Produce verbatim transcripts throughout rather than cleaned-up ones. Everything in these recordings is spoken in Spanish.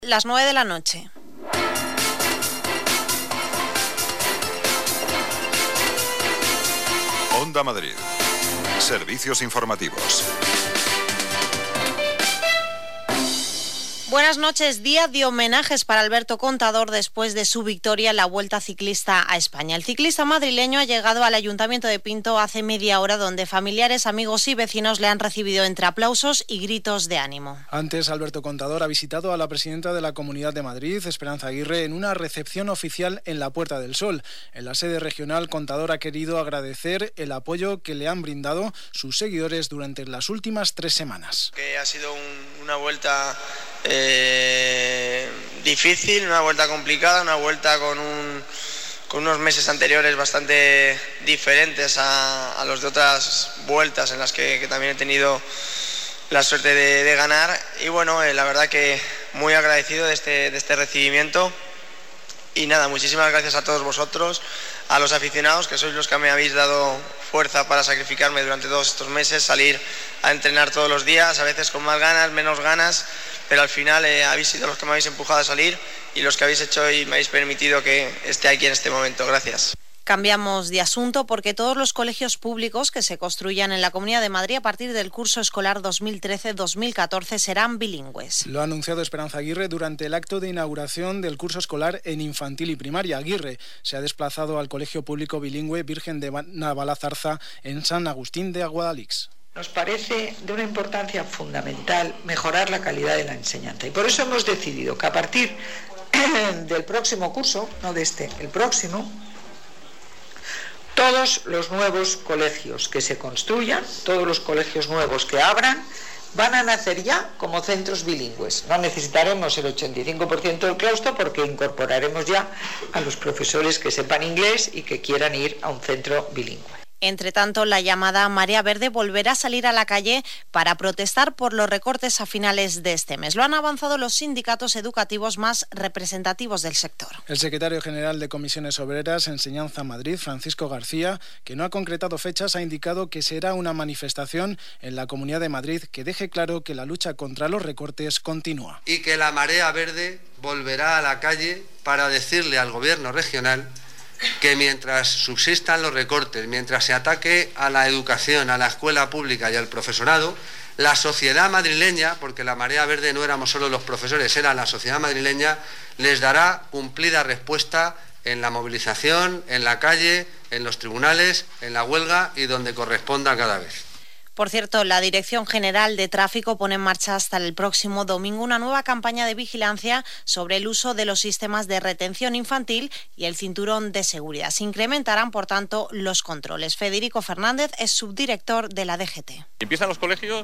Las nueve de la noche. Onda Madrid. Servicios informativos. Buenas noches. Día de homenajes para Alberto Contador después de su victoria en la Vuelta Ciclista a España. El ciclista madrileño ha llegado al Ayuntamiento de Pinto hace media hora, donde familiares, amigos y vecinos le han recibido entre aplausos y gritos de ánimo. Antes, Alberto Contador ha visitado a la presidenta de la Comunidad de Madrid, Esperanza Aguirre, en una recepción oficial en la Puerta del Sol. En la sede regional, Contador ha querido agradecer el apoyo que le han brindado sus seguidores durante las últimas tres semanas. Que ha sido un, una vuelta eh, difícil, una vuelta complicada, una vuelta con, un, con unos meses anteriores bastante diferentes a, a los de otras vueltas en las que, que también he tenido la suerte de, de ganar. Y bueno, eh, la verdad que muy agradecido de este, de este recibimiento. Y nada, muchísimas gracias a todos vosotros, a los aficionados, que sois los que me habéis dado fuerza para sacrificarme durante todos estos meses, salir a entrenar todos los días, a veces con más ganas, menos ganas, pero al final eh, habéis sido los que me habéis empujado a salir y los que habéis hecho y me habéis permitido que esté aquí en este momento. Gracias. Cambiamos de asunto porque todos los colegios públicos que se construyan en la Comunidad de Madrid a partir del curso escolar dos mil trece dos mil catorce serán bilingües. Lo ha anunciado Esperanza Aguirre durante el acto de inauguración del curso escolar en infantil y primaria. Aguirre se ha desplazado al Colegio Público Bilingüe Virgen de Navalazarza en San Agustín de Aguadalix. Nos parece de una importancia fundamental mejorar la calidad de la enseñanza y por eso hemos decidido que a partir del próximo curso, no de este, el próximo, todos los nuevos colegios que se construyan, todos los colegios nuevos que abran, van a nacer ya como centros bilingües. No necesitaremos el ochenta y cinco por ciento del claustro porque incorporaremos ya a los profesores que sepan inglés y que quieran ir a un centro bilingüe. Entre tanto, la llamada Marea Verde volverá a salir a la calle para protestar por los recortes a finales de este mes. Lo han avanzado los sindicatos educativos más representativos del sector. El secretario general de Comisiones Obreras, Enseñanza Madrid, Francisco García, que no ha concretado fechas, ha indicado que será una manifestación en la Comunidad de Madrid que deje claro que la lucha contra los recortes continúa. Y que la Marea Verde volverá a la calle para decirle al gobierno regional que mientras subsistan los recortes, mientras se ataque a la educación, a la escuela pública y al profesorado, la sociedad madrileña, porque la Marea Verde no éramos solo los profesores, era la sociedad madrileña, les dará cumplida respuesta en la movilización, en la calle, en los tribunales, en la huelga y donde corresponda cada vez. Por cierto, la Dirección General de Tráfico pone en marcha hasta el próximo domingo una nueva campaña de vigilancia sobre el uso de los sistemas de retención infantil y el cinturón de seguridad. Se incrementarán, por tanto, los controles. Federico Fernández es subdirector de la D G T. Empiezan los colegios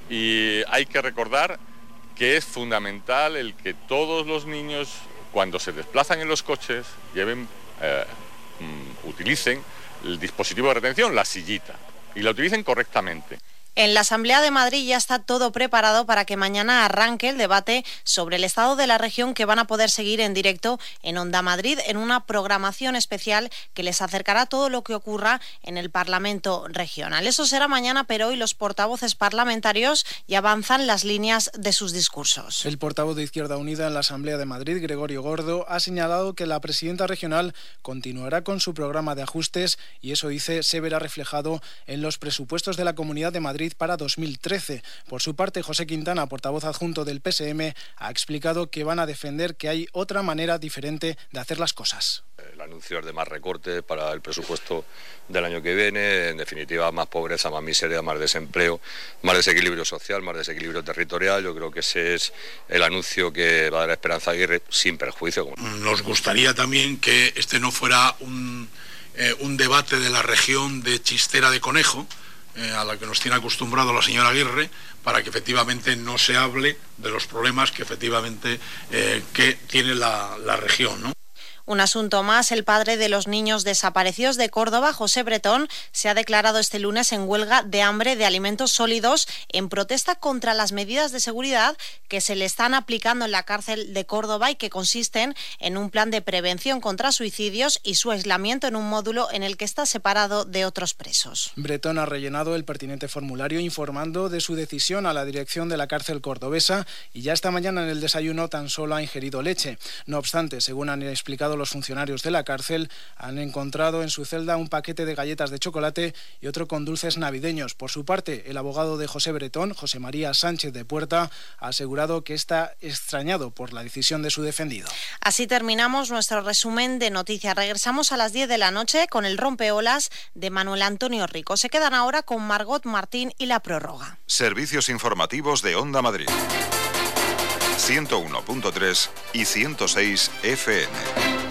y hay que recordar que es fundamental el que todos los niños, cuando se desplazan en los coches, lleven, eh, utilicen el dispositivo de retención, la sillita, y la utilicen correctamente. En la Asamblea de Madrid ya está todo preparado para que mañana arranque el debate sobre el estado de la región, que van a poder seguir en directo en Onda Madrid en una programación especial que les acercará todo lo que ocurra en el Parlamento regional. Eso será mañana, pero hoy los portavoces parlamentarios ya avanzan las líneas de sus discursos. El portavoz de Izquierda Unida en la Asamblea de Madrid, Gregorio Gordo, ha señalado que la presidenta regional continuará con su programa de ajustes y eso, dice, se verá reflejado en los presupuestos de la Comunidad de Madrid para dos mil trece. Por su parte, José Quintana, portavoz adjunto del P S M, ha explicado que van a defender que hay otra manera diferente de hacer las cosas. El anuncio es de más recorte para el presupuesto del año que viene, en definitiva más pobreza, más miseria, más desempleo, más desequilibrio social, más desequilibrio territorial. Yo creo que ese es el anuncio que va a dar Esperanza Aguirre, sin perjuicio. Nos gustaría también que este no fuera un, eh, un debate de la región de chistera de conejo, Eh, a la que nos tiene acostumbrado la señora Aguirre, para que efectivamente no se hable de los problemas que efectivamente eh, que tiene la, la región, ¿no? Un asunto más, el padre de los niños desaparecidos de Córdoba, José Bretón, se ha declarado este lunes en huelga de hambre de alimentos sólidos en protesta contra las medidas de seguridad que se le están aplicando en la cárcel de Córdoba y que consisten en un plan de prevención contra suicidios y su aislamiento en un módulo en el que está separado de otros presos. Bretón ha rellenado el pertinente formulario informando de su decisión a la dirección de la cárcel cordobesa y ya esta mañana en el desayuno tan solo ha ingerido leche. No obstante, según han explicado los funcionarios de la cárcel, han encontrado en su celda un paquete de galletas de chocolate y otro con dulces navideños. Por su parte, el abogado de José Bretón, José María Sánchez de Puerta, ha asegurado que está extrañado por la decisión de su defendido. Así terminamos nuestro resumen de noticias. Regresamos a las diez de la noche con el rompeolas de Manuel Antonio Rico. Se quedan ahora con Margot Martín y la prórroga. Servicios informativos de Onda Madrid. ciento uno punto tres y ciento seis F M.